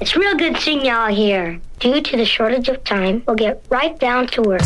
It's real good seeing y'all here. Due to the shortage of time, we'll get right down to work.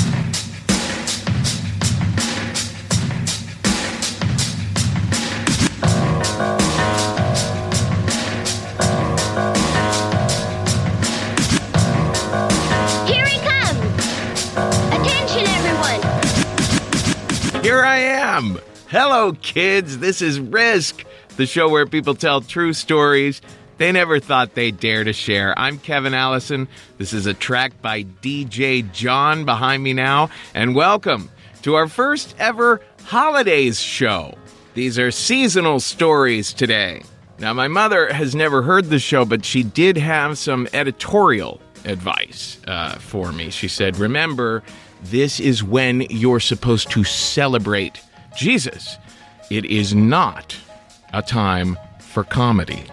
Here he comes! Attention, everyone! Here I am! Hello, kids! This is Risk, the show where people tell true stories they never thought they'd dare to share. I'm Kevin Allison. This is a track by DJ John behind me now. And welcome to our first ever holidays show. These are seasonal stories today. Now, my mother has never heard the show, but she did have some editorial advice for me. She said, remember, this is when you're supposed to celebrate Jesus. It is not a time for comedy.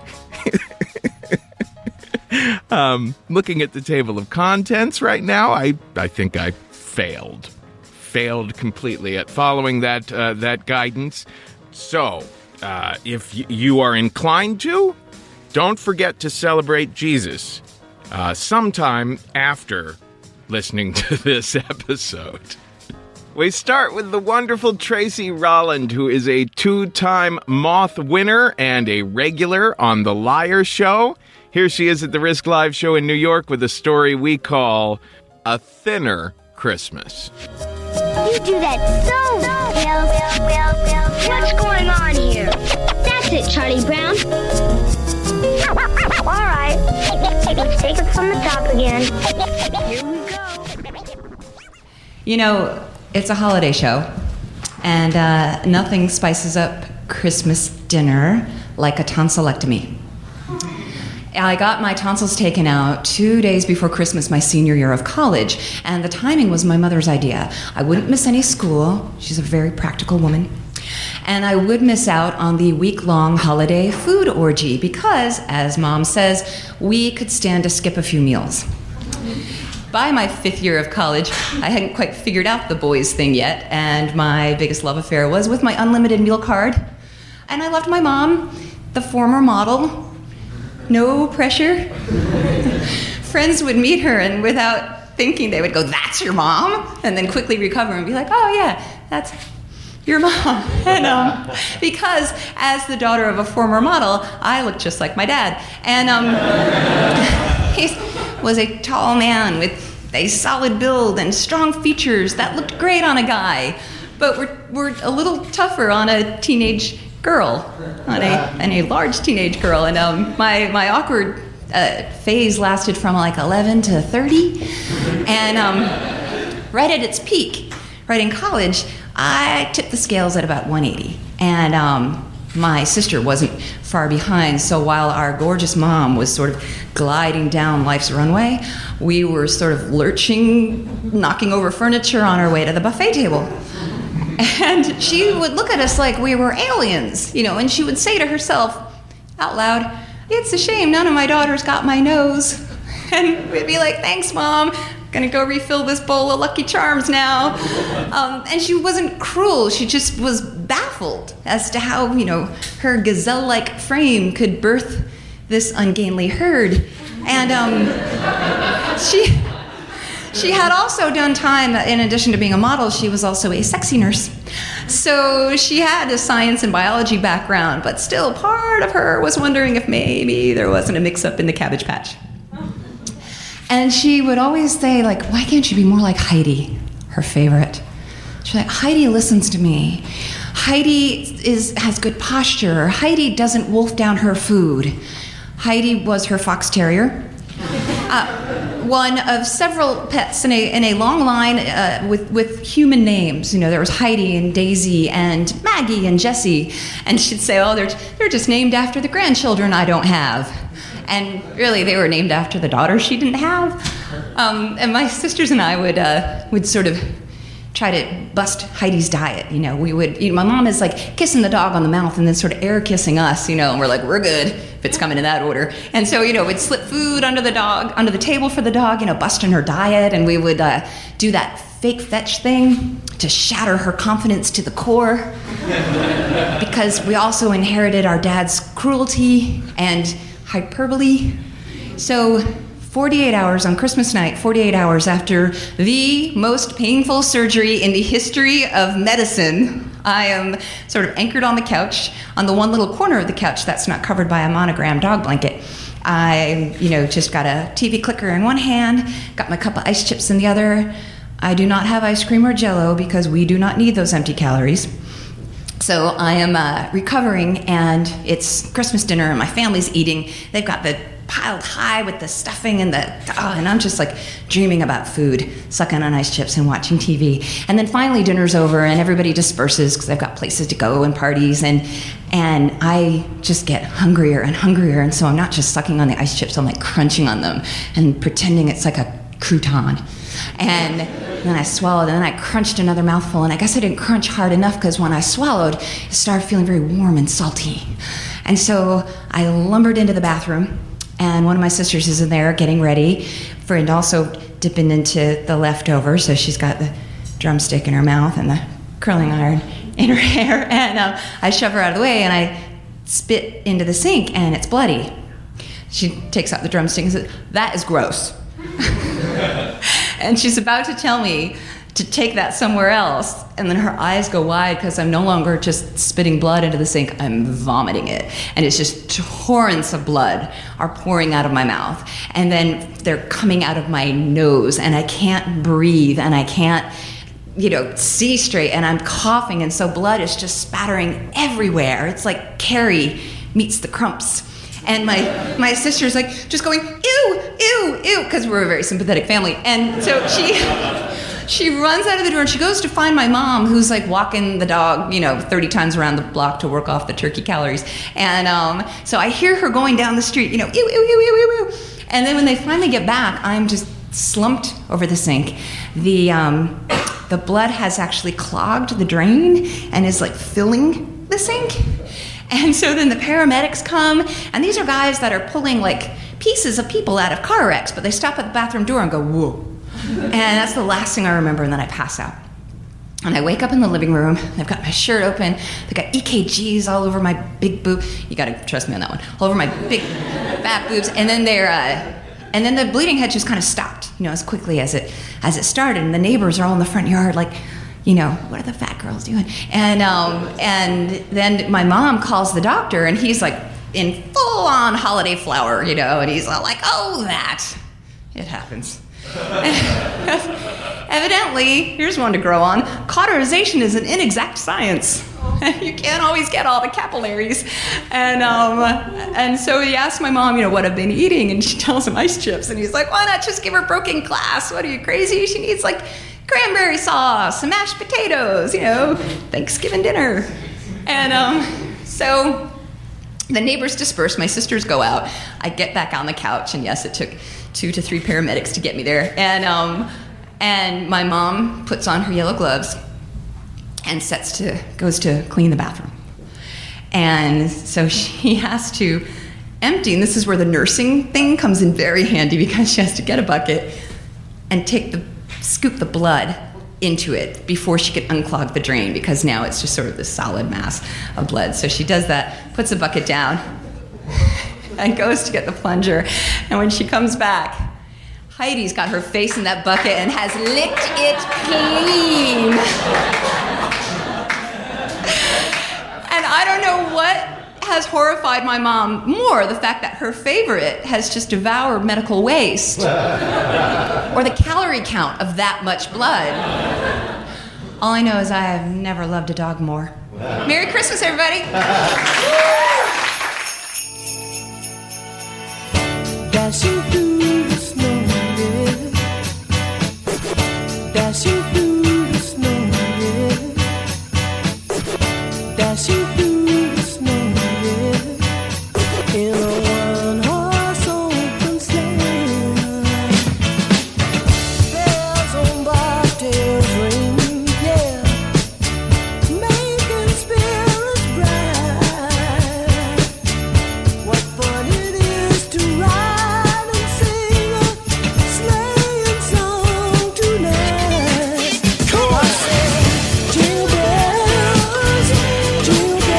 Looking at the table of contents right now, I think I failed completely at following that guidance. So, if you are inclined to, don't forget to celebrate Jesus sometime after listening to this episode. We start with the wonderful Tracy Rolland, who is a 2-time Moth winner and a regular on The Liar Show. Here she is at the Risk Live show in New York with a story we call A Thinner Christmas. You do that so well. What's going on here? That's it, Charlie Brown. All right, let's take it from the top again. Here we go. You know, it's a holiday show, and nothing spices up Christmas dinner like a tonsillectomy. I got my tonsils taken out 2 days before Christmas, my senior year of college, and the timing was my mother's idea. I wouldn't miss any school. She's a very practical woman. And I would miss out on the week-long holiday food orgy because, as Mom says, we could stand to skip a few meals. By my 5th year of college, I hadn't quite figured out the boys thing yet, and my biggest love affair was with my unlimited meal card. And I loved my mom, the former model. No pressure. Friends would meet her, and without thinking, they would go, "That's your mom?" And then quickly recover and be like, "Oh, yeah, that's your mom." And because as the daughter of a former model, I looked just like my dad. And he was a tall man with a solid build and strong features that looked great on a guy, but were a little tougher on a teenage girl, on a large teenage girl. And my awkward phase lasted from like 11 to 30. And right at its peak, right in college, I tipped the scales at about 180. And my sister wasn't far behind, so while our gorgeous mom was sort of gliding down life's runway, we were sort of lurching, knocking over furniture on our way to the buffet table. And she would look at us like we were aliens, you know, and she would say to herself out loud, "It's a shame none of my daughters got my nose." And we'd be like, "Thanks, Mom. Gonna go refill this bowl of Lucky Charms now." And she wasn't cruel. She just was baffled as to how, you know, her gazelle-like frame could birth this ungainly herd. And She had also done time, in addition to being a model, she was also a sexy nurse. So she had a science and biology background, but still part of her was wondering if maybe there wasn't a mix-up in the Cabbage Patch. And she would always say, like, "Why can't you be more like Heidi?" Her favorite. She's like, "Heidi listens to me. Heidi has good posture. Heidi doesn't wolf down her food." Heidi was her fox terrier. One of several pets in a long line with human names. You know, there was Heidi and Daisy and Maggie and Jessie. And she'd say, "Oh, they're just named after the grandchildren I don't have." And really, they were named after the daughters she didn't have. And my sisters and I would sort of try to bust Heidi's diet. You know, my mom is like kissing the dog on the mouth and then sort of air kissing us, you know, and we're like, "We're good," if it's coming in that order. And so, you know, we'd slip food under the table for the dog, you know, busting her diet, and we would do that fake fetch thing to shatter her confidence to the core. Because we also inherited our dad's cruelty and hyperbole. So 48 hours on Christmas night, 48 hours after the most painful surgery in the history of medicine, I am sort of anchored on the couch, on the one little corner of the couch that's not covered by a monogram dog blanket. I, just got a TV clicker in one hand, got my cup of ice chips in the other. I do not have ice cream or Jell-O because we do not need those empty calories. So I am recovering, and it's Christmas dinner, and my family's eating. They've got the piled high with the stuffing and and I'm just like dreaming about food, sucking on ice chips and watching TV. And then finally dinner's over and everybody disperses because I've got places to go and parties, and I just get hungrier and hungrier, and so I'm not just sucking on the ice chips, I'm like crunching on them and pretending it's like a crouton. And then I swallowed, and then I crunched another mouthful, and I guess I didn't crunch hard enough because when I swallowed, it started feeling very warm and salty. And so I lumbered into the bathroom, and one of my sisters is in there getting ready and also dipping into the leftovers. So she's got the drumstick in her mouth and the curling iron in her hair. And I shove her out of the way and I spit into the sink, and it's bloody. She takes out the drumstick and says, "That is gross." And she's about to tell me to take that somewhere else, and then her eyes go wide because I'm no longer just spitting blood into the sink, I'm vomiting it. And it's just torrents of blood are pouring out of my mouth. And then they're coming out of my nose, and I can't breathe, and I can't, see straight, and I'm coughing, and so blood is just spattering everywhere. It's like Carrie meets the Crumps. And my sister's like just going, "Ew, ew, ew," because we're a very sympathetic family. And so she runs out of the door, and she goes to find my mom, who's like walking the dog, 30 times around the block to work off the turkey calories. And so I hear her going down the street, ew, ew, ew, ew, ew, ew. And then when they finally get back, I'm just slumped over the sink. The blood has actually clogged the drain and is like filling the sink. And so then the paramedics come, and these are guys that are pulling like pieces of people out of car wrecks, but they stop at the bathroom door and go, "Whoa." And that's the last thing I remember, and then I pass out. And I wake up in the living room, I've got my shirt open, I've got EKGs all over my big boob. You gotta trust me on that one. All over my big fat boobs, and then and then the bleeding had just kind of stopped, as quickly as it started, and the neighbors are all in the front yard like, what are the fat girls doing? And then my mom calls the doctor, and he's like in full-on holiday flower, and he's all like, "Oh, that. It happens." Evidently, here's one to grow on, cauterization is an inexact science. You can't always get all the capillaries. And so he asked my mom, what I've been eating, and she tells him ice chips, and he's like, "Why not just give her broken glass? What are you, crazy? She needs like cranberry sauce, some mashed potatoes, Thanksgiving dinner." And so the neighbors disperse, my sisters go out, I get back on the couch, and yes, it took 2 to 3 paramedics to get me there. And my mom puts on her yellow gloves and goes to clean the bathroom. And so she has to empty, and this is where the nursing thing comes in very handy, because she has to get a bucket and scoop the blood into it before she could unclog the drain, because now it's just sort of this solid mass of blood. So she does that, puts the bucket down, and goes to get the plunger. And when she comes back, Heidi's got her face in that bucket and has licked it clean. And I don't know what has horrified my mom more, the fact that her favorite has just devoured medical waste, or the calorie count of that much blood. All I know is I have never loved a dog more. Merry Christmas, everybody. Dashing through the snow, yeah. Dashing through the snow, yeah. Dashing through the snow, yeah. In a one-horse open sleigh. Bells on bobtails ring, yeah. Making spirits bright. What fun it is to ride and sing a sleighing song tonight. Oh, I say, jingle bells, jingle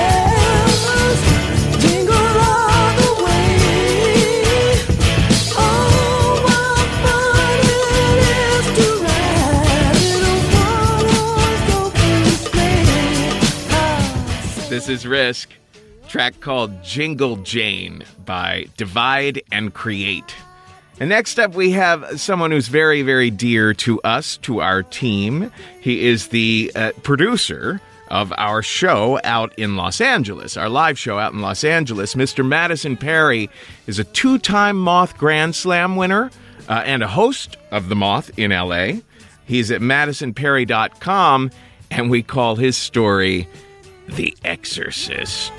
This is Risk. Track called Jingle Jane by Divide and Create. And next up, we have someone who's very, very dear to us, to our team. He is the producer of our show out in Los Angeles, our live show out in Los Angeles. Mr. Madison Perry is a 2-time Moth Grand Slam winner and a host of The Moth in L.A. He's at MadisonPerry.com, and we call his story The Exorcist.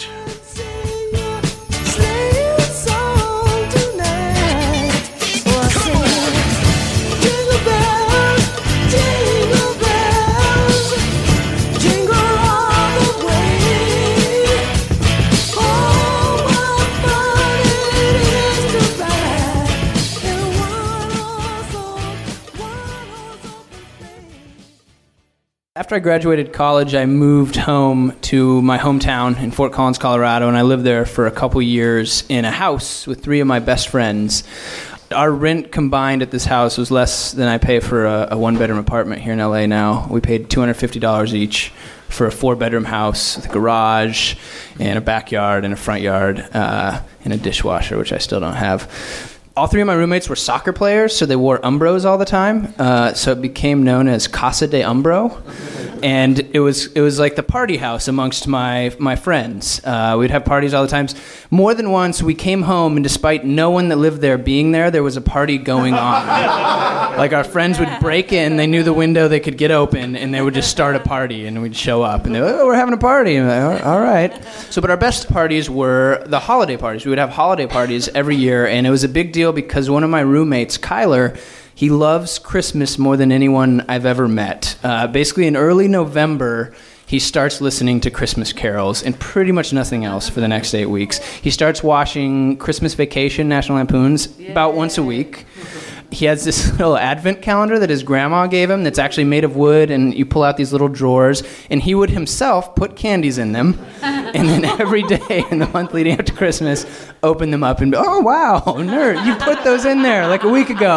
After I graduated college, I moved home to my hometown in Fort Collins, Colorado, and I lived there for a couple years in a house with 3 of my best friends. Our rent combined at this house was less than I pay for a one-bedroom apartment here in LA now. We paid $250 each for a 4-bedroom house with a garage and a backyard and a front yard and a dishwasher, which I still don't have. All 3 of my roommates were soccer players, so they wore Umbros all the time. So it became known as Casa de Umbro. And it was like the party house amongst my friends. We'd have parties all the time. More than once, we came home, and despite no one that lived there was a party going on. Like, our friends would break in, they knew the window they could get open, and they would just start a party, and we'd show up. And they'd like, oh, we're having a party. And we're like, all right. But our best parties were the holiday parties. We would have holiday parties every year, and it was a big deal because one of my roommates, Kyler, he loves Christmas more than anyone I've ever met. Basically, in early November, he starts listening to Christmas carols and pretty much nothing else for the next 8 weeks. He starts watching Christmas Vacation, National Lampoons, about once a week. He has this little advent calendar that his grandma gave him that's actually made of wood, and you pull out these little drawers, and he would himself put candies in them, and then every day in the month leading up to Christmas, open them up and be, oh, wow, nerd, you put those in there like a week ago.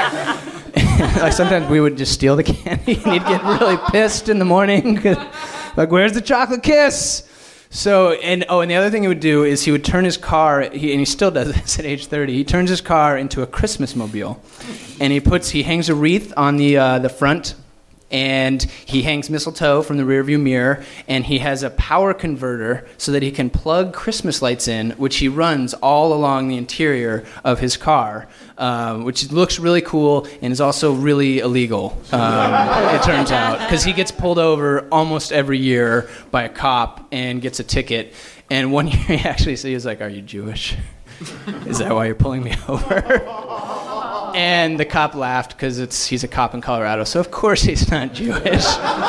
Like, sometimes we would just steal the candy, and he'd get really pissed in the morning, like, where's the chocolate kiss? So, and the other thing he would do is he would turn his car, and he still does this at age 30, he turns his car into a Christmas mobile. And he hangs a wreath on the front, and he hangs mistletoe from the rearview mirror, and he has a power converter so that he can plug Christmas lights in, which he runs all along the interior of his car, which looks really cool and is also really illegal, it turns out, because he gets pulled over almost every year by a cop and gets a ticket. And one year he actually said, he was like, are you Jewish? Is that why you're pulling me over? And the cop laughed because he's a cop in Colorado, so of course he's not Jewish.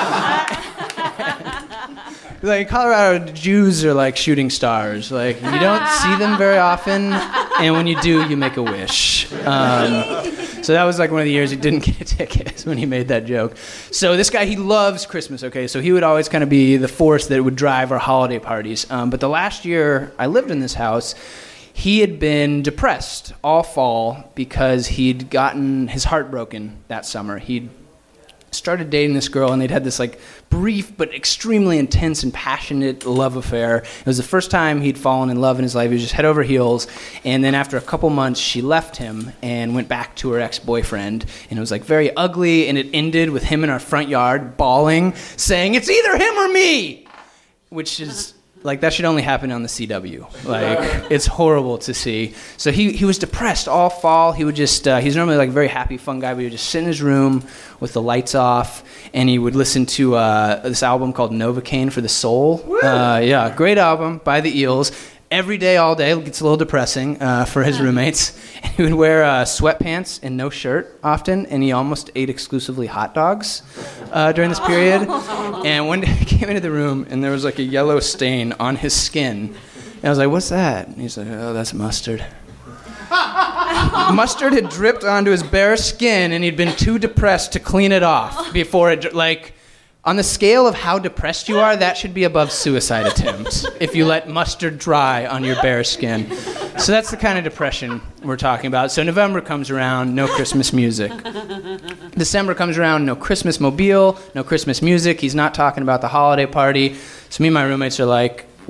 Like, in Colorado, Jews are like shooting stars. Like, you don't see them very often, and when you do, you make a wish. So that was like one of the years he didn't get a ticket when he made that joke. So this guy, he loves Christmas, okay? So he would always kind of be the force that would drive our holiday parties. But the last year I lived in this house, he had been depressed all fall because he'd gotten his heart broken that summer. He'd started dating this girl, and they'd had this like brief but extremely intense and passionate love affair. It was the first time he'd fallen in love in his life. He was just head over heels. And then after a couple months, she left him and went back to her ex-boyfriend. And it was like very ugly, and it ended with him in our front yard bawling, saying, "It's either him or me," which is like, that should only happen on the CW. Like, it's horrible to see. So he was depressed all fall. He would just, he's normally like a very happy, fun guy, but he would just sit in his room with the lights off, and he would listen to this album called Novocaine for the Soul. Yeah, great album by the Eels. Every day, all day. It gets a little depressing for his roommates. And he would wear sweatpants and no shirt often, and he almost ate exclusively hot dogs during this period. And one day he came into the room, and there was like a yellow stain on his skin. And I was like, "What's that?" And he's like, "Oh, that's mustard." Mustard had dripped onto his bare skin, and he'd been too depressed to clean it off before it, like... On the scale of how depressed you are, that should be above suicide attempts if you let mustard dry on your bare skin. So that's the kind of depression we're talking about. So November comes around, no Christmas music. December comes around, no Christmas mobile, no Christmas music. He's not talking about the holiday party. So me and my roommates are like,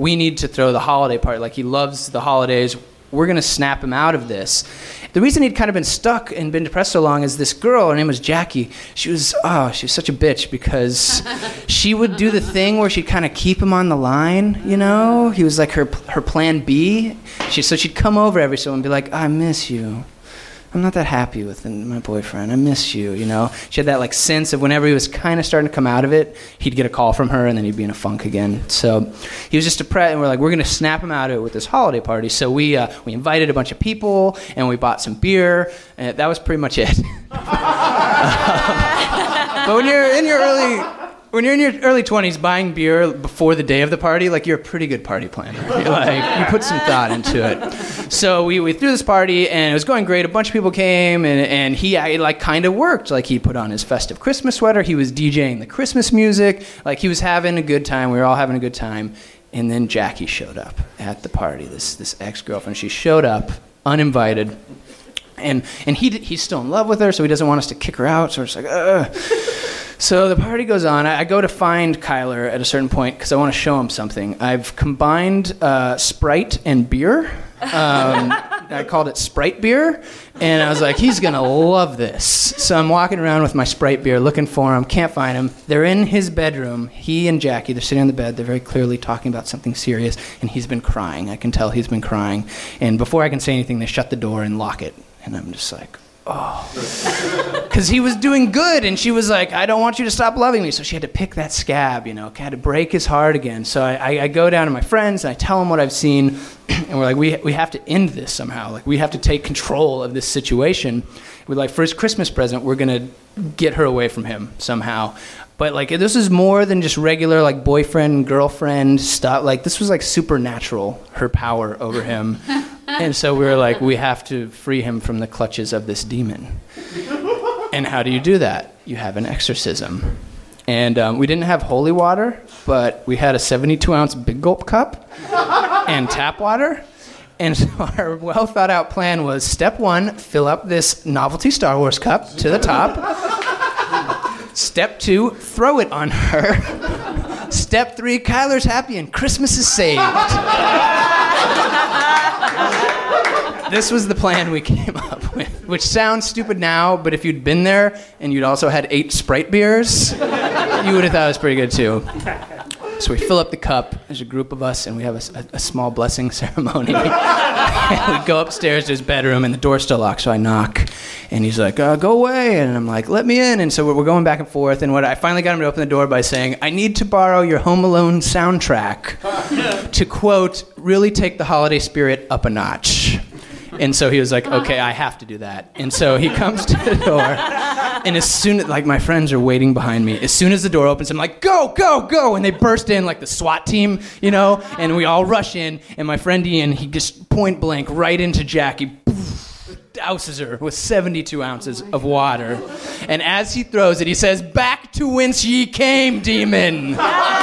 we need to throw the holiday party. Like, he loves the holidays. We're going to snap him out of this. The reason he'd kind of been stuck and been depressed so long is this girl, her name was Jackie. She was such a bitch because she would do the thing where she'd kind of keep him on the line, you know? He was like her plan B. So she'd come over every so and be like, I miss you. I'm not that happy with my boyfriend. I miss you, you know? She had that like sense of whenever he was kind of starting to come out of it, he'd get a call from her and then he'd be in a funk again. So he was just depressed, and we're like, we're going to snap him out of it with this holiday party. So we invited a bunch of people, and we bought some beer, and that was pretty much it. But when you're in your early 20s, buying beer before the day of the party, like, you're a pretty good party planner. You put some thought into it. So we threw this party, and it was going great. A bunch of people came, and he like kind of worked. Like, he put on his festive Christmas sweater. He was DJing the Christmas music. Like, he was having a good time. We were all having a good time. And then Jackie showed up at the party, this ex-girlfriend. She showed up uninvited. And he's still in love with her, so he doesn't want us to kick her out. So we're just like, ugh. So the party goes on. I go to find Kyler at a certain point because I want to show him something. I've combined Sprite and beer. I called it Sprite beer, and I was like, he's going to love this. So I'm walking around with my Sprite beer looking for him, can't find him. They're in his bedroom. He and Jackie, they're sitting on the bed. They're very clearly talking about something serious, and he's been crying. I can tell he's been crying. And before I can say anything, they shut the door and lock it. And I'm just like, oh. Because he was doing good, and she was like, I don't want you to stop loving me. So she had to pick that scab, you know, had to break his heart again. So I go down to my friends, and I tell them what I've seen, and we're like, we have to end this somehow. Like, we have to take control of this situation. We're like, for his Christmas present, we're going to get her away from him somehow. But, like, this is more than just regular, like, boyfriend, girlfriend stuff. Like, this was, like, supernatural, her power over him. And so we were like, we have to free him from the clutches of this demon. And how do you do that? You have an exorcism. And we didn't have holy water, but we had a 72-ounce Big Gulp cup and tap water. And so our well-thought-out plan was, step 1, fill up this novelty Star Wars cup to the top. Step 2, throw it on her. Step 3, Kyler's happy and Christmas is saved. This was the plan we came up with, which sounds stupid now, but if you'd been there and you'd also had 8 Sprite beers, you would have thought it was pretty good too. So we fill up the cup, there's a group of us, and we have a small blessing ceremony. And we go upstairs to his bedroom, and the door's still locked, so I knock. And he's like, go away. And I'm like, let me in. And so we're going back and forth. And I finally got him to open the door by saying, I need to borrow your Home Alone soundtrack to, quote, really take the holiday spirit up a notch. And so he was like, okay, I have to do that. And so he comes to the door, and as soon as, like, my friends are waiting behind me, as soon as the door opens, I'm like, go, go, go, and they burst in like the SWAT team, you know, and we all rush in, and my friend Ian, he just point blank right into Jackie, douses her with 72 ounces of water. And as he throws it, he says, back to whence ye came, demon.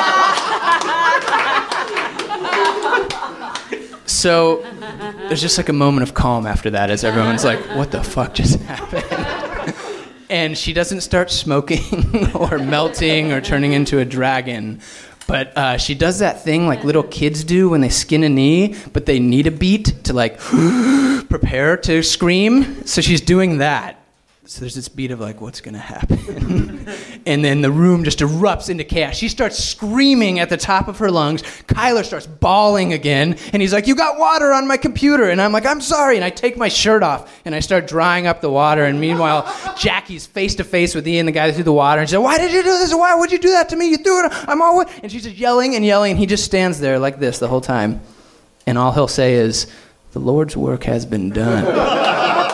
So there's just like a moment of calm after that as everyone's like, what the fuck just happened? And she doesn't start smoking or melting or turning into a dragon. But she does that thing like little kids do when they skin a knee, but they need a beat to like prepare to scream. So she's doing that. So there's this beat of like, what's going to happen? And then the room just erupts into chaos. She starts screaming at the top of her lungs. Kyler starts bawling again. And he's like, you got water on my computer. And I'm like, I'm sorry. And I take my shirt off and I start drying up the water. And meanwhile, Jackie's face to face with Ian, the guy that threw the water. And she said, why did you do this? Why would you do that to me? You threw it. I'm all wet. And she's just yelling and yelling. And he just stands there like this the whole time. And all he'll say is, the Lord's work has been done.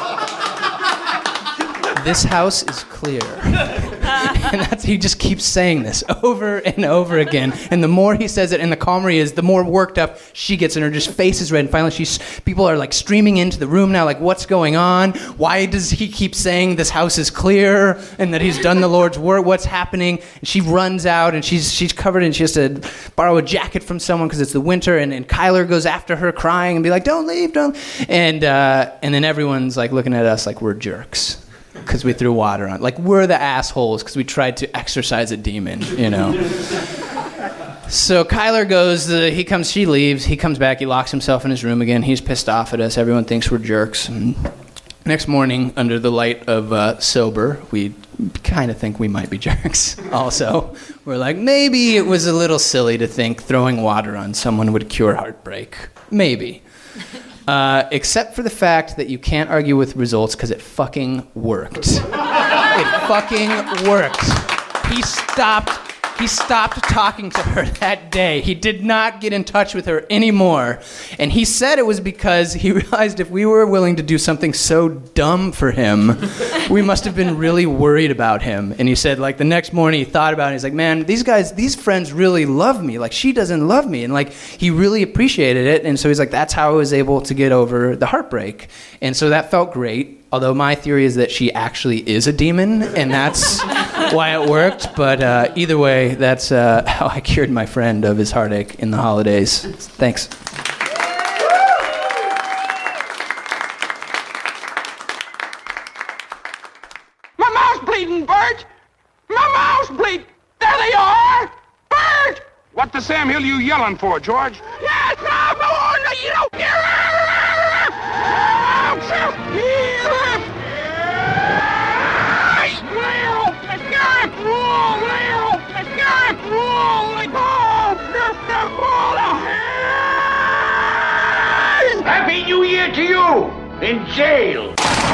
This house is clear. And he just keeps saying this over and over again. And the more he says it and the calmer he is, the more worked up she gets, and her just face is red. And finally, people are like streaming into the room now, like, what's going on? Why does he keep saying this house is clear and that he's done the Lord's work? What's happening? And she runs out, and she's covered, and she has to borrow a jacket from someone because it's the winter. And Kyler goes after her crying and be like, don't leave, don't. And then everyone's like looking at us like we're jerks. Because we threw water on. Like, we're the assholes because we tried to exorcise a demon, you know. So Kyler goes, she leaves, he comes back, he locks himself in his room again, he's pissed off at us, everyone thinks we're jerks. And next morning, under the light of sober, we kind of think we might be jerks also. We're like, maybe it was a little silly to think throwing water on someone would cure heartbreak. Maybe. Except for the fact that you can't argue with results because it fucking worked. It fucking worked. He stopped talking to her that day. He did not get in touch with her anymore. And he said it was because he realized if we were willing to do something so dumb for him, we must have been really worried about him. And he said, like, the next morning he thought about it. He's like, man, these friends really love me. Like, she doesn't love me. And, like, he really appreciated it. And so he's like, that's how I was able to get over the heartbreak. And so that felt great. Although my theory is that she actually is a demon, and that's why it worked. But either way, that's how I cured my friend of his heartache in the holidays. Thanks. My mouth's bleeding, Bert! My mouth's bleeding! There they are! Bert! What the Sam Hill you yelling for, George? Yes, no, you don't hear Happy New Year to you! In jail!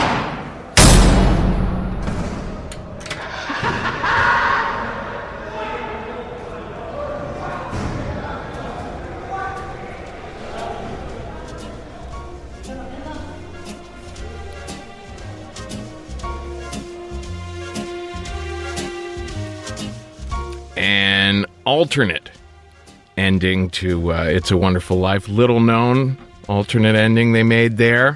An alternate ending to It's a Wonderful Life. Little known alternate ending they made there.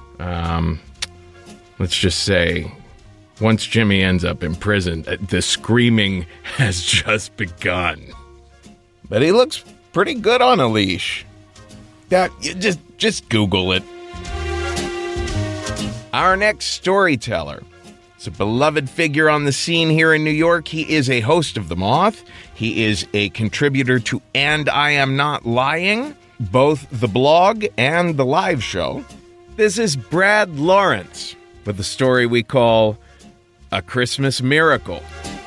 Let's just say, once Jimmy ends up in prison, the screaming has just begun. But he looks pretty good on a leash. Just Google it. Our next storyteller is a beloved figure on the scene here in New York. He is a host of The Moth. He is a contributor to And I Am Not Lying, both the blog and the live show. This is Brad Lawrence with the story we call A Christmas Miracle.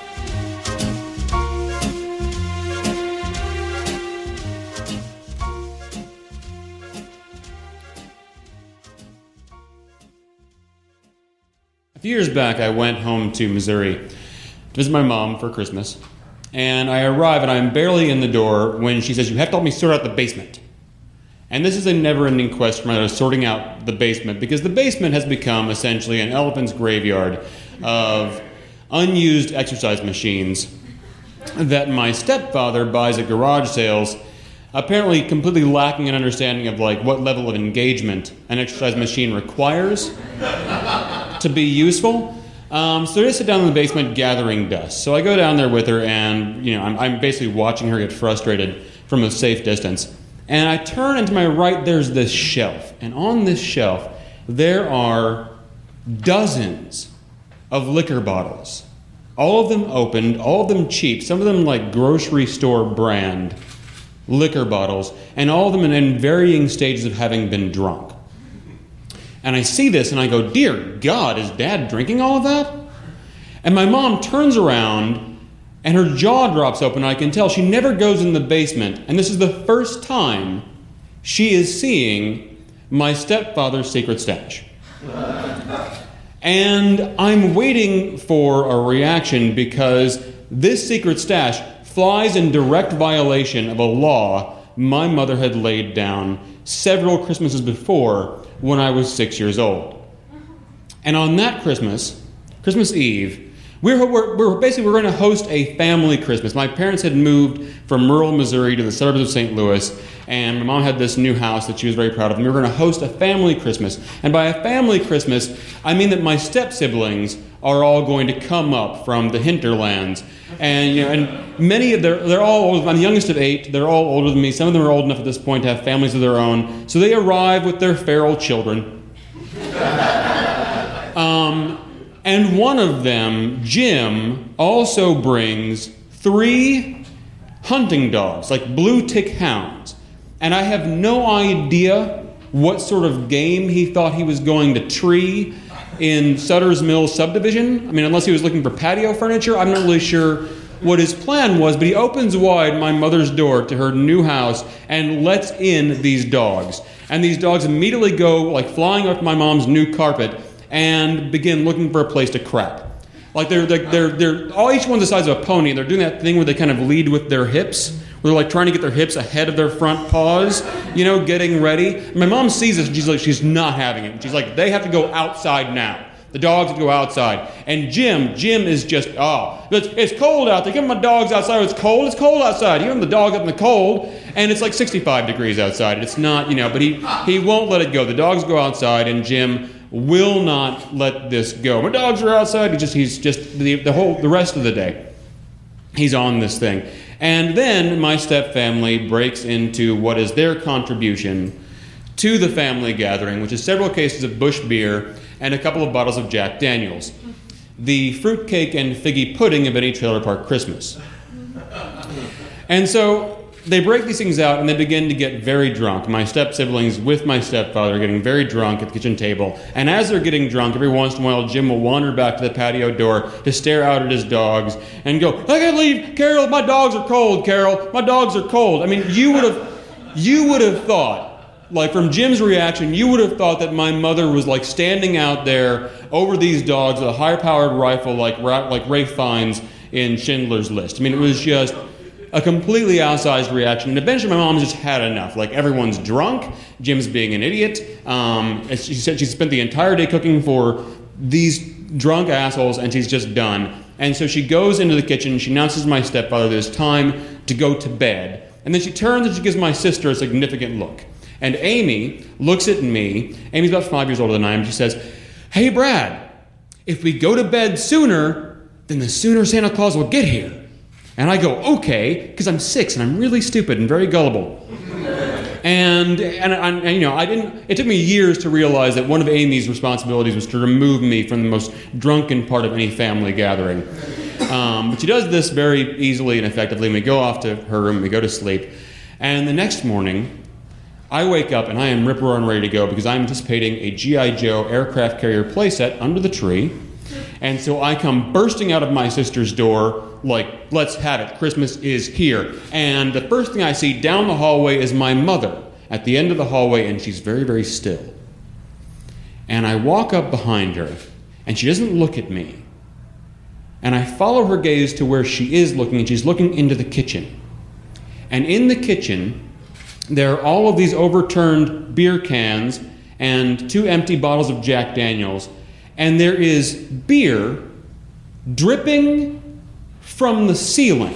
A few years back, I went home to Missouri to visit my mom for Christmas. And I arrive, and I'm barely in the door when she says, "You have to help me sort out the basement." And this is a never-ending quest for my sorting out the basement, because the basement has become essentially an elephant's graveyard of unused exercise machines that my stepfather buys at garage sales, apparently completely lacking an understanding of like what level of engagement an exercise machine requires to be useful. So I just sit down in the basement gathering dust. So I go down there with her, and I'm basically watching her get frustrated from a safe distance. And I turn, and to my right, there's this shelf. And on this shelf, there are dozens of liquor bottles. All of them opened, all of them cheap, some of them like grocery store brand liquor bottles, and all of them in varying stages of having been drunk. And I see this, and I go, "Dear God, is Dad drinking all of that?" And my mom turns around, and her jaw drops open. I can tell she never goes in the basement, and this is the first time she is seeing my stepfather's secret stash. And I'm waiting for a reaction, because this secret stash flies in direct violation of a law my mother had laid down several Christmases before when I was 6 years old. And on that Christmas Eve, we're going to host a family Christmas. My parents had moved from rural Missouri to the suburbs of St. Louis, and my mom had this new house that she was very proud of, and we were going to host a family Christmas. And by a family Christmas, I mean that my step-siblings are all going to come up from the hinterlands. And and many of they're all old. I'm the youngest of 8. They're all older than me. Some of them are old enough at this point to have families of their own. So they arrive with their feral children. And one of them, Jim, also brings 3 hunting dogs, like blue tick hounds. And I have no idea what sort of game he thought he was going to tree in Sutter's Mill subdivision. I mean, unless he was looking for patio furniture, I'm not really sure what his plan was, but he opens wide my mother's door to her new house and lets in these dogs. And these dogs immediately go like flying up my mom's new carpet and begin looking for a place to crap. Like they're all, each one's the size of a pony, and they're doing that thing where they kind of lead with their hips, where they're like trying to get their hips ahead of their front paws, getting ready. And my mom sees this and she's not having it. She's like, they have to go outside now. The dogs have to go outside. And Jim is just, it's cold out there. Give my dogs outside. It's cold outside. You have the dog up in the cold, and it's like 65 degrees outside. It's not, but he won't let it go. The dogs go outside, and Jim will not let this go. My dogs are outside. He's just the rest of the day, he's on this thing. And then my stepfamily breaks into what is their contribution to the family gathering, which is several cases of Busch beer and a couple of bottles of Jack Daniels. The fruitcake and figgy pudding of any trailer park Christmas. And so they break these things out and they begin to get very drunk. My step-siblings with my stepfather are getting very drunk at the kitchen table. And as they're getting drunk, every once in a while, Jim will wander back to the patio door to stare out at his dogs and go, I gotta leave, Carol, my dogs are cold, Carol, my dogs are cold. I mean, you would have thought, like from Jim's reaction, you would have thought that my mother was like standing out there over these dogs with a high-powered rifle like Ralph Fiennes in Schindler's List. I mean, it was just a completely outsized reaction. And eventually my mom just had enough. Like, everyone's drunk. Jim's being an idiot. She said she spent the entire day cooking for these drunk assholes, and she's just done. And so she goes into the kitchen. She announces to my stepfather that it's time to go to bed. And then she turns and she gives my sister a significant look. And Amy looks at me. Amy's about 5 years older than I am. She says, hey, Brad, if we go to bed sooner, then the sooner Santa Claus will get here. And I go, okay, because I'm 6 and I'm really stupid and very gullible. And I didn't. It took me years to realize that one of Amy's responsibilities was to remove me from the most drunken part of any family gathering. But she does this very easily and effectively. And we go off to her room, we go to sleep. And the next morning, I wake up and I am rip-roaring ready to go because I'm anticipating a G.I. Joe aircraft carrier playset under the tree. And so I come bursting out of my sister's door like, let's have it. Christmas is here. And the first thing I see down the hallway is my mother at the end of the hallway, and she's very, very still. And I walk up behind her, and she doesn't look at me. And I follow her gaze to where she is looking, and she's looking into the kitchen. And in the kitchen, there are all of these overturned beer cans and 2 empty bottles of Jack Daniels. And there is beer dripping from the ceiling.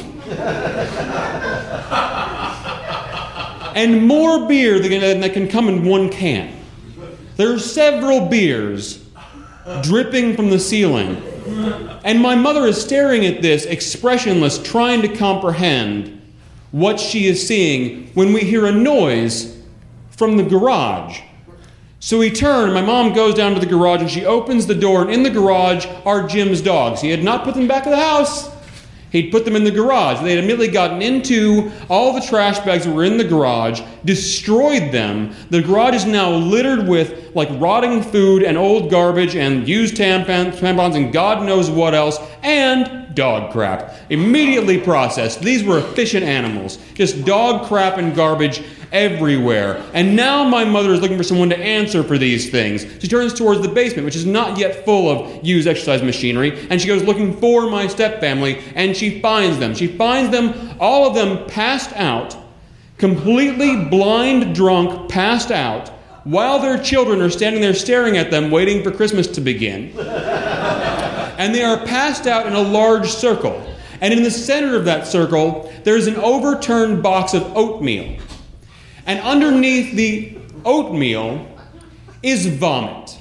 And more beer than can come in one can. There are several beers dripping from the ceiling. And my mother is staring at this, expressionless, trying to comprehend what she is seeing when we hear a noise from the garage. So we turn, my mom goes down to the garage and she opens the door, and in the garage are Jim's dogs. He had not put them back in the house. He'd put them in the garage. They had immediately gotten into all the trash bags that were in the garage, destroyed them. The garage is now littered with like rotting food and old garbage and used tampons and God knows what else, and dog crap. Immediately processed. These were efficient animals. Just dog crap and garbage everywhere. And now my mother is looking for someone to answer for these things. She turns towards the basement, which is not yet full of used exercise machinery, and she goes looking for my stepfamily, and she finds them. She finds them, all of them passed out, completely blind, drunk, passed out, while their children are standing there staring at them, waiting for Christmas to begin. And they are passed out in a large circle. And in the center of that circle, there's an overturned box of oatmeal. And underneath the oatmeal is vomit.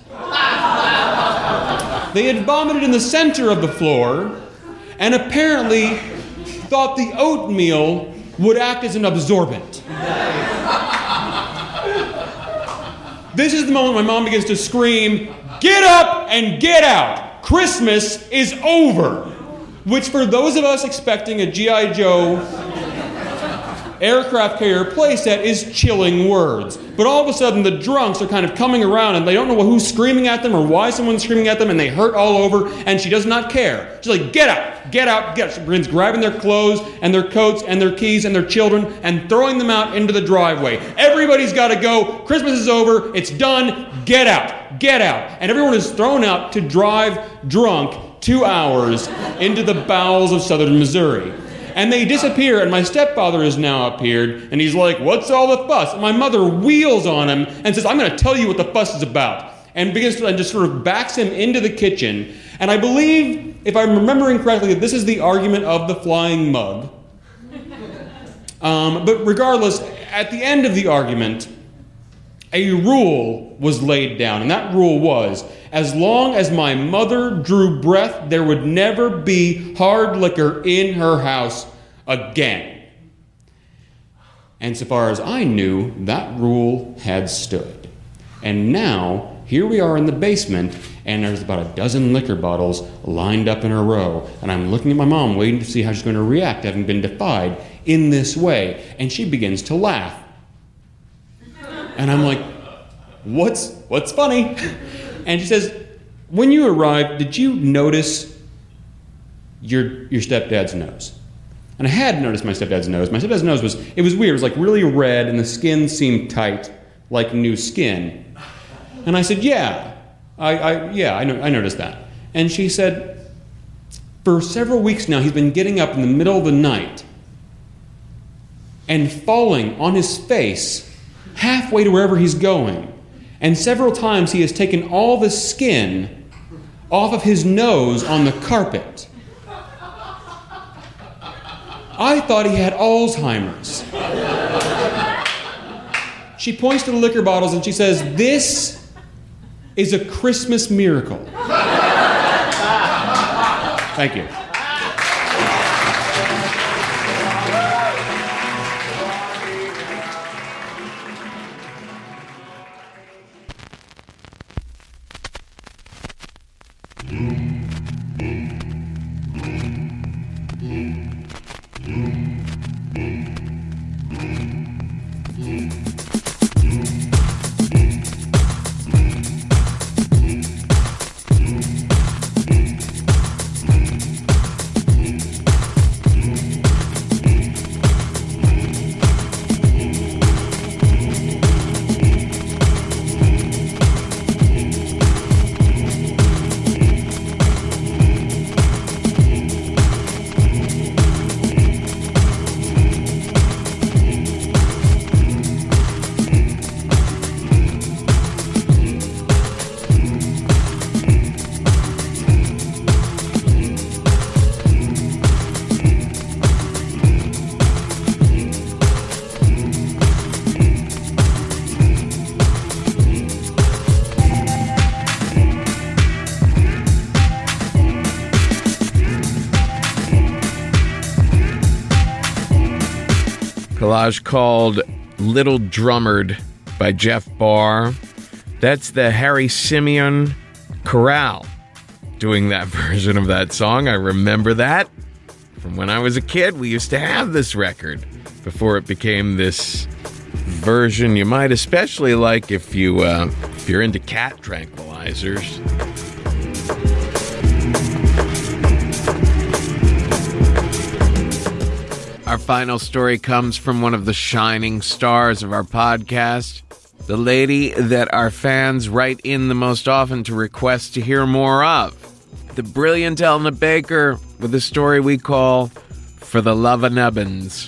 They had vomited in the center of the floor and apparently thought the oatmeal would act as an absorbent. This is the moment my mom begins to scream, "Get up and get out! Christmas is over!" Which, for those of us expecting a G.I. Joe aircraft carrier playset is chilling words. But all of a sudden, the drunks are kind of coming around, and they don't know who's screaming at them or why someone's screaming at them, and they hurt all over, and she does not care. She's like, get out, get out, get out. She begins grabbing their clothes and their coats and their keys and their children and throwing them out into the driveway. Everybody's got to go. Christmas is over. It's done. Get out, get out. And everyone is thrown out to drive drunk 2 hours into the bowels of southern Missouri. And they disappear, and my stepfather has now appeared, and he's like, what's all the fuss? And my mother wheels on him and says, I'm going to tell you what the fuss is about. And begins to, and just sort of backs him into the kitchen. And I believe, if I'm remembering correctly, that this is the argument of the flying mug. But regardless, at the end of the argument, a rule was laid down, and that rule was, as long as my mother drew breath, there would never be hard liquor in her house again. And so far as I knew, that rule had stood. And now, here we are in the basement, and there's about a dozen liquor bottles lined up in a row. And I'm looking at my mom, waiting to see how she's going to react, having been defied in this way. And she begins to laugh. And I'm like, what's funny? And she says, when you arrived, did you notice your stepdad's nose? And I had noticed my stepdad's nose. My stepdad's nose was weird. It was like really red, and the skin seemed tight, like new skin. And I said, yeah, I noticed that. And she said, for several weeks now, he's been getting up in the middle of the night and falling on his face halfway to wherever he's going. And several times he has taken all the skin off of his nose on the carpet. I thought he had Alzheimer's. She points to the liquor bottles and she says, this is a Christmas miracle. Thank you. Collage called Little Drummered by Jeff Barr. That's the Harry Simeon Chorale doing that version of that song. I remember that from when I was a kid. We used to have this record before it became this version you might especially like if you're into cat tranquilizers. Our final story comes from one of the shining stars of our podcast, the lady that our fans write in the most often to request to hear more of, the brilliant Elna Baker with a story we call For the Love of Nubbins.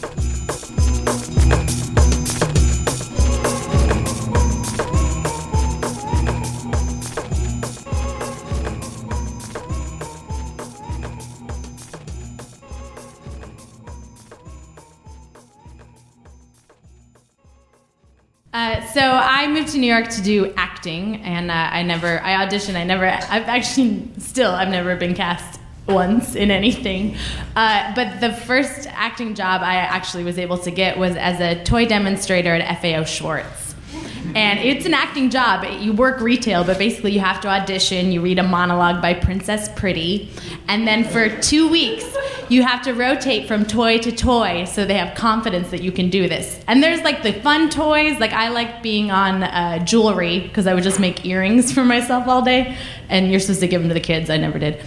So I moved to New York to do acting, and I auditioned. I've never been cast once in anything. But the first acting job I actually was able to get was as a toy demonstrator at FAO Schwartz. And it's an acting job. You work retail, but basically you have to audition. You read a monologue by Princess Pretty. And then for 2 weeks, you have to rotate from toy to toy so they have confidence that you can do this. And there's like the fun toys. Like I like being on jewelry because I would just make earrings for myself all day. And you're supposed to give them to the kids. I never did.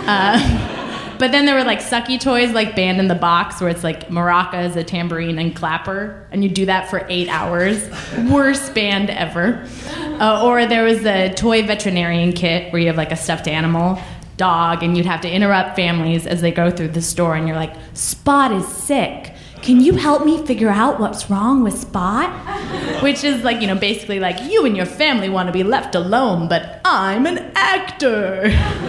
But then there were like sucky toys like Band in the Box where it's like maracas, a tambourine, and clapper. And you do that for 8 hours. Worst band ever. Or there was the toy veterinarian kit where you have like a stuffed animal, dog, and you'd have to interrupt families as they go through the store. And you're like, Spot is sick. Can you help me figure out what's wrong with Spot? Which is like, you know, basically like, you and your family want to be left alone, but I'm an actor.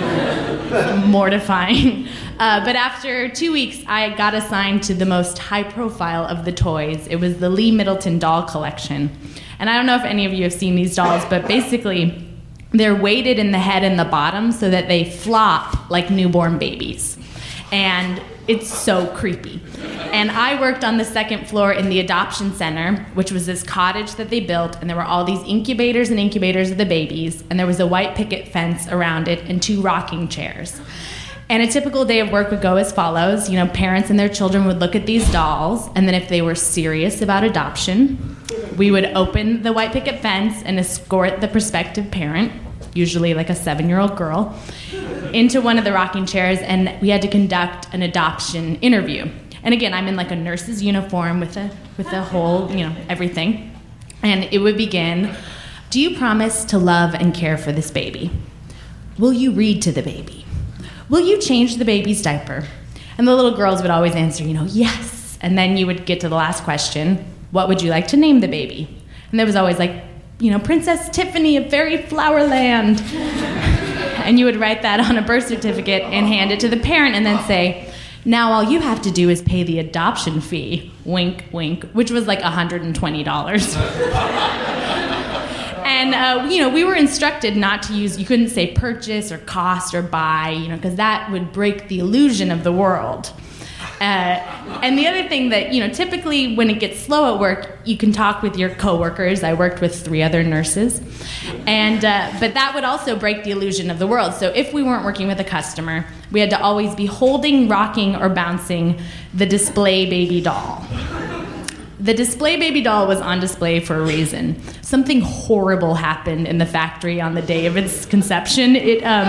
Mortifying. But after 2 weeks, I got assigned to the most high profile of the toys. It was the Lee Middleton doll collection. And I don't know if any of you have seen these dolls, but basically they're weighted in the head and the bottom so that they flop like newborn babies. And it's so creepy. And I worked on the second floor in the adoption center, which was this cottage that they built, and there were all these incubators and incubators of the babies, and there was a white picket fence around it and 2 rocking chairs. And a typical day of work would go as follows. You know, parents and their children would look at these dolls, and then if they were serious about adoption, we would open the white picket fence and escort the prospective parent, usually like a 7-year-old girl, into one of the rocking chairs, and we had to conduct an adoption interview. And again, I'm in like a nurse's uniform with a whole, you know, everything. And it would begin, do you promise to love and care for this baby? Will you read to the baby? Will you change the baby's diaper? And the little girls would always answer, you know, yes. And then you would get to the last question, what would you like to name the baby? And there was always like, you know, Princess Tiffany of Fairy Flower Land. And you would write that on a birth certificate and hand it to the parent and then say, now all you have to do is pay the adoption fee, wink, wink, which was like $120. And, you know, we were instructed not to use, you couldn't say purchase or cost or buy, you know, because that would break the illusion of the world. And the other thing that, you know, typically when it gets slow at work, you can talk with your coworkers. I worked with 3 other nurses. And, but that would also break the illusion of the world. So if we weren't working with a customer, we had to always be holding, rocking, or bouncing the display baby doll. The display baby doll was on display for a reason. Something horrible happened in the factory on the day of its conception.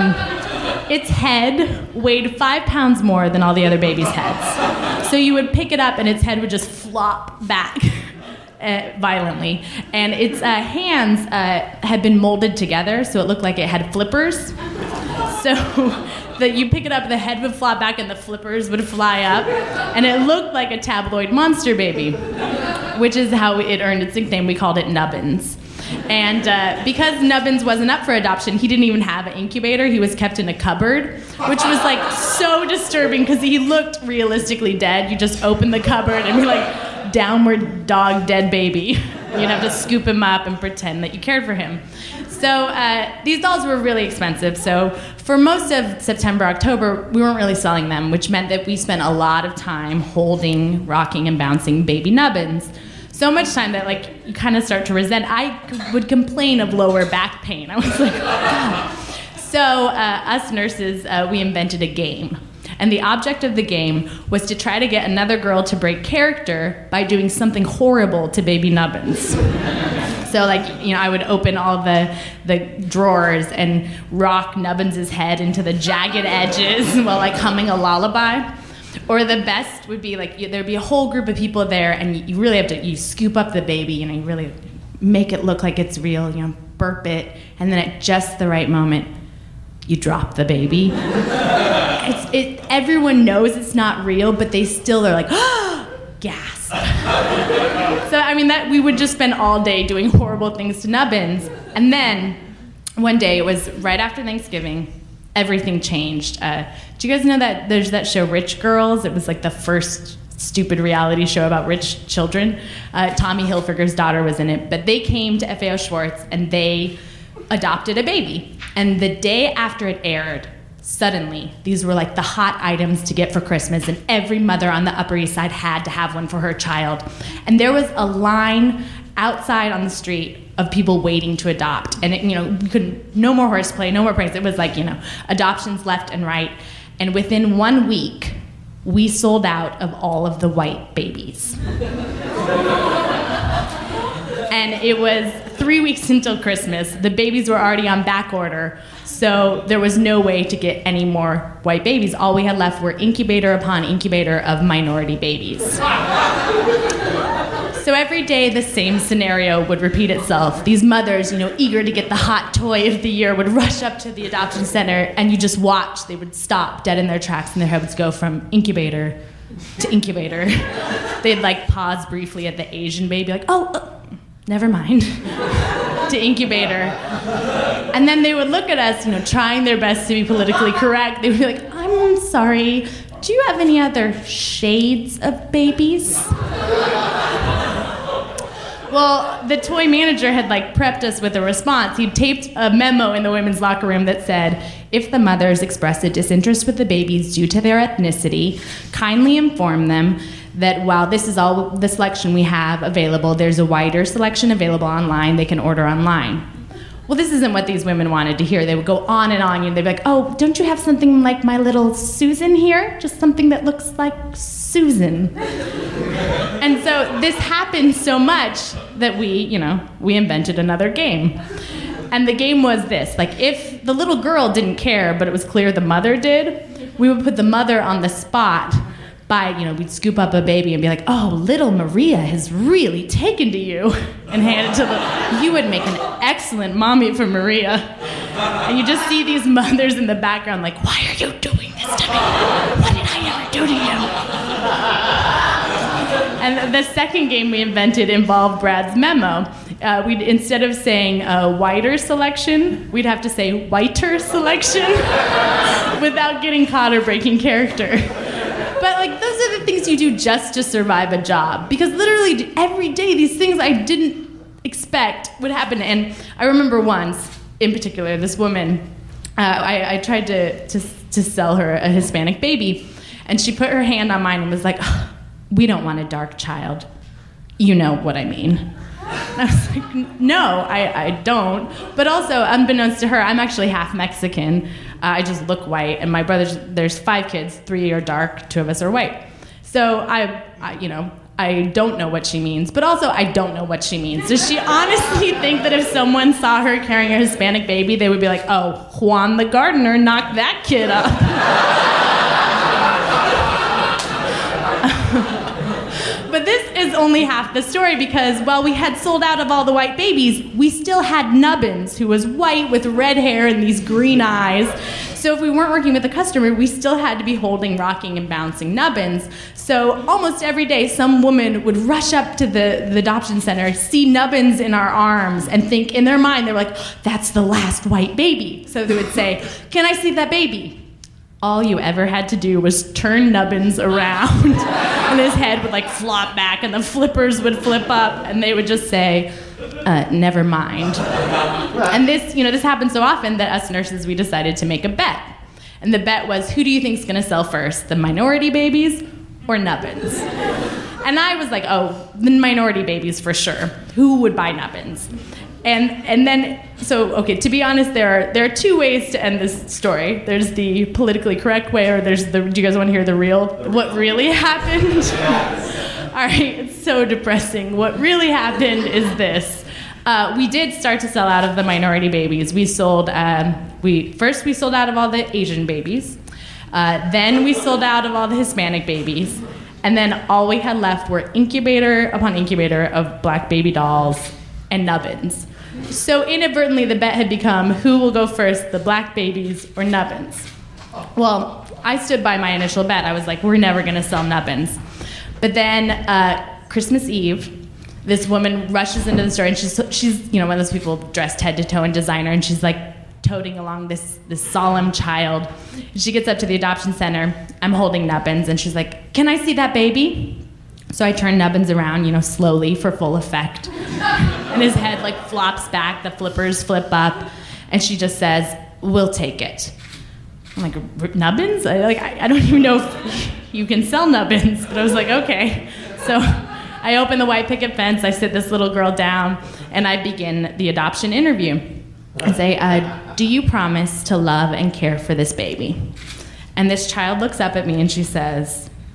Its head weighed 5 pounds more than all the other babies' heads. So you would pick it up and its head would just flop back violently. And its hands had been molded together so it looked like it had flippers. So that you pick it up, the head would flop back and the flippers would fly up. And it looked like a tabloid monster baby, which is how it earned its nickname. We called it Nubbins. And because Nubbins wasn't up for adoption, he didn't even have an incubator. He was kept in a cupboard, which was like so disturbing because he looked realistically dead. You just open the cupboard and be like, downward dog, dead baby. You'd have to scoop him up and pretend that you cared for him. So these dolls were really expensive. So for most of September, October, we weren't really selling them, which meant that we spent a lot of time holding, rocking, and bouncing baby Nubbins. So much time that like you kind of start to resent. I would complain of lower back pain. I was like, oh. So us nurses, we invented a game. And the object of the game was to try to get another girl to break character by doing something horrible to baby Nubbins. So like, you know, I would open all the drawers and rock Nubbins' head into the jagged edges while like humming a lullaby. Or the best would be like, there'd be a whole group of people there and you really have to, you scoop up the baby, you know, you really make it look like it's real, you know, burp it, and then at just the right moment, you drop the baby. Everyone knows it's not real, but they still are like, oh, gasp. So, I mean, that we would just spend all day doing horrible things to Nubbins. And then one day, it was right after Thanksgiving, everything changed. Do you guys know that there's that show Rich Girls? It was like the first stupid reality show about rich children. Tommy Hilfiger's daughter was in it. But they came to FAO Schwartz and they adopted a baby. And the day after it aired, suddenly, these were like the hot items to get for Christmas, and every mother on the Upper East Side had to have one for her child. And there was a line outside on the street of people waiting to adopt. And it, you know, we couldn't, no more horseplay, no more pranks. It was like, you know, adoptions left and right. And within 1 week, we sold out of all of the white babies. And it was 3 weeks until Christmas. The babies were already on back order, so there was no way to get any more white babies. All we had left were incubator upon incubator of minority babies. So every day the same scenario would repeat itself. These mothers, eager to get the hot toy of the year, would rush up to the adoption center, and you just watch. They would stop dead in their tracks, and their head would go from incubator to incubator. They'd pause briefly at the Asian baby, oh, never mind, to incubator. And then they would look at us, trying their best to be politically correct. They would be like, I'm sorry, do you have any other shades of babies? Well, the toy manager had prepped us with a response. He'd taped a memo in the women's locker room that said, if the mothers express a disinterest with the babies due to their ethnicity, kindly inform them that while this is all the selection we have available, there's a wider selection available online. They can order online. Well, this isn't what these women wanted to hear. They would go on and on, and they'd be like, oh, don't you have something like my little Susan here? Just something that looks like Susan. And so this happened so much that we invented another game. And the game was this, if the little girl didn't care, but it was clear the mother did, we would put the mother on the spot by, we'd scoop up a baby and be like, oh, little Maria has really taken to you, and hand it to you would make an excellent mommy for Maria. And you just see these mothers in the background why are you doing this to me? What did I ever do to you? And the second game we invented involved Brad's memo. We'd, instead of saying whiter selection, we'd have to say whiter selection without getting caught or breaking character. But those are the things you do just to survive a job. Because literally every day these things I didn't expect would happen. And I remember once, in particular, this woman, I tried to sell her a Hispanic baby. And she put her hand on mine and was like, oh, we don't want a dark child. You know what I mean. And I was like, no, I don't. But also, unbeknownst to her, I'm actually half Mexican. I just look white, and my brothers, there's 5 kids, 3 are dark, 2 of us are white. So I don't know what she means, but also I don't know what she means. Does she honestly think that if someone saw her carrying a Hispanic baby, they would be like, oh, Juan the gardener knocked that kid up? But this is only half the story, because while we had sold out of all the white babies, we still had Nubbins, who was white with red hair and these green eyes. So if we weren't working with a customer, we still had to be holding, rocking, and bouncing Nubbins. So almost every day, some woman would rush up to the adoption center, see Nubbins in our arms, and think in their mind, they're like, that's the last white baby. So they would say, can I see that baby? All you ever had to do was turn Nubbins around, and his head would flop back, and the flippers would flip up, and they would just say, never mind. And this happened so often that us nurses, we decided to make a bet. And the bet was, who do you think is going to sell first, the minority babies or Nubbins? And I was like, oh, the minority babies for sure. Who would buy Nubbins? And then, so, okay, to be honest, there are 2 ways to end this story. There's the politically correct way, or there's do you guys want to hear what really happened? All right, it's so depressing. What really happened is this. We did start to sell out of the minority babies. We sold, first we sold out of all the Asian babies. Then we sold out of all the Hispanic babies. And then all we had left were incubator upon incubator of black baby dolls and Nubbins. So inadvertently, the bet had become, who will go first, the black babies or Nubbins? Well, I stood by my initial bet. I was like, we're never going to sell Nubbins. But then Christmas Eve, this woman rushes into the store, and she's one of those people dressed head to toe in designer, and she's toting along this solemn child. And she gets up to the adoption center. I'm holding Nubbins, and she's like, can I see that baby? So I turn Nubbins around, slowly for full effect. And his head flops back, the flippers flip up, and she just says, we'll take it. I'm like, Nubbins? I don't even know if you can sell Nubbins, but I was like, okay. So I open the white picket fence, I sit this little girl down, and I begin the adoption interview. I say, do you promise to love and care for this baby? And this child looks up at me and she says,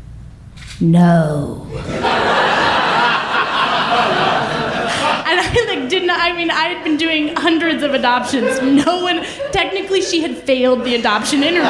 no. And I had been doing hundreds of adoptions. No one, technically she had failed the adoption interview.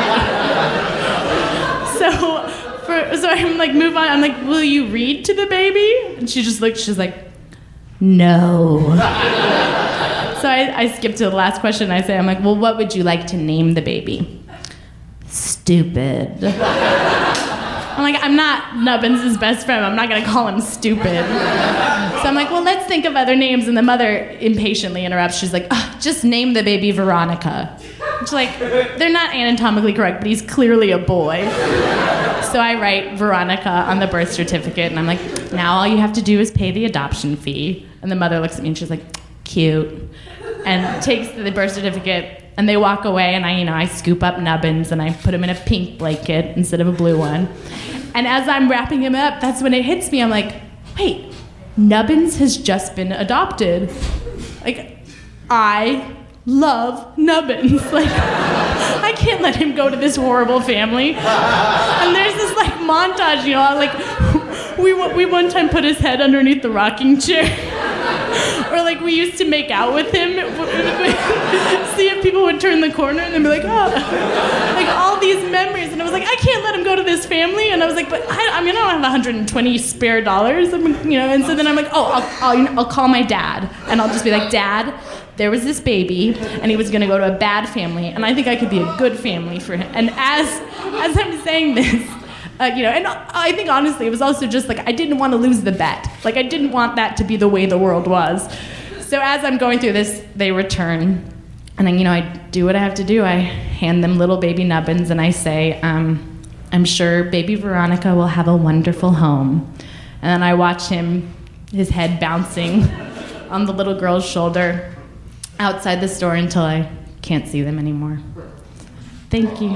So I'm like, move on. I'm like, will you read to the baby? And she's like, no. So I skipped to the last question. I'm like, well, what would you like to name the baby? Stupid. I'm like, I'm not Nubbins' best friend. I'm not going to call him stupid. So I'm like, well, let's think of other names. And the mother impatiently interrupts. She's like, just name the baby Veronica. She's like, they're not anatomically correct, but he's clearly a boy. So I write Veronica on the birth certificate. And I'm like, now all you have to do is pay the adoption fee. And the mother looks at me and she's like, cute. And takes the birth certificate. And they walk away, and I scoop up Nubbins, and I put him in a pink blanket instead of a blue one. And as I'm wrapping him up, that's when it hits me. I'm like, wait, Nubbins has just been adopted. Like, I love Nubbins. Like, I can't let him go to this horrible family. And there's this, like, montage, like, we one time put his head underneath the rocking chair. Or like we used to make out with him, see if people would turn the corner and they'd be like, oh, like all these memories. And I was like, I can't let him go to this family. And I was like, but I don't have 120 spare dollars, And so then I'm like, I'll call my dad, and I'll just be like, Dad, there was this baby, and he was gonna go to a bad family, and I think I could be a good family for him. And as I'm saying this. And I think honestly, it was also just like, I didn't want to lose the bet. Like, I didn't want that to be the way the world was. So as I'm going through this, they return. And then, I do what I have to do. I hand them little baby Nubbins, and I say, I'm sure baby Veronica will have a wonderful home. And then I watch his head bouncing on the little girl's shoulder outside the store until I can't see them anymore. Thank you.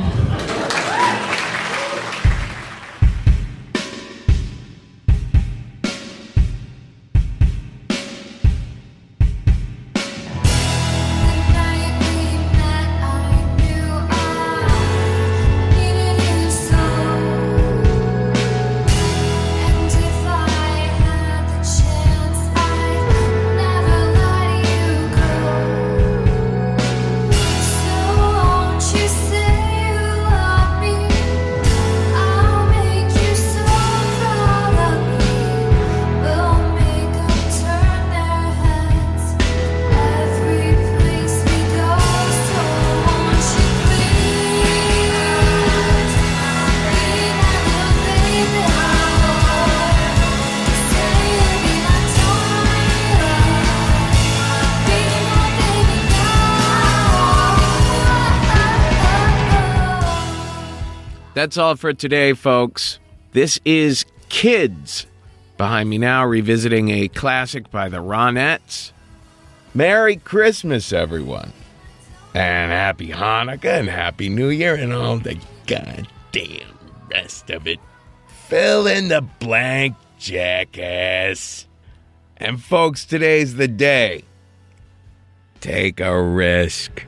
That's all for today, folks. This is Kids. Behind me now, revisiting a classic by the Ronettes. Merry Christmas, everyone. And Happy Hanukkah and Happy New Year and all the goddamn rest of it. Fill in the blank, jackass. And folks, today's the day. Take a risk.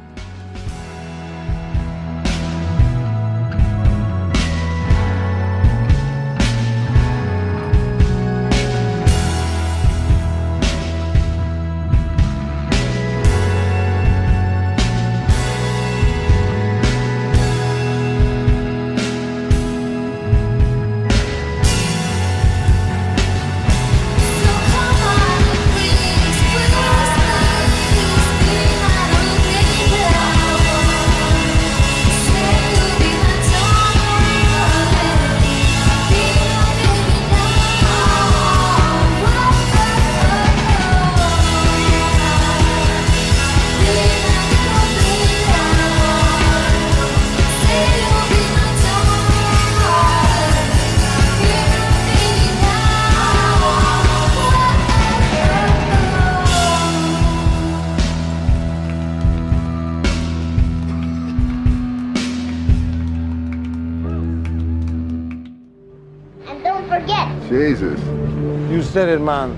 Jesus. You said it, man.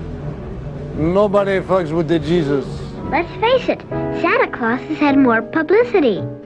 Nobody fucks with the Jesus. Let's face it, Santa Claus has had more publicity.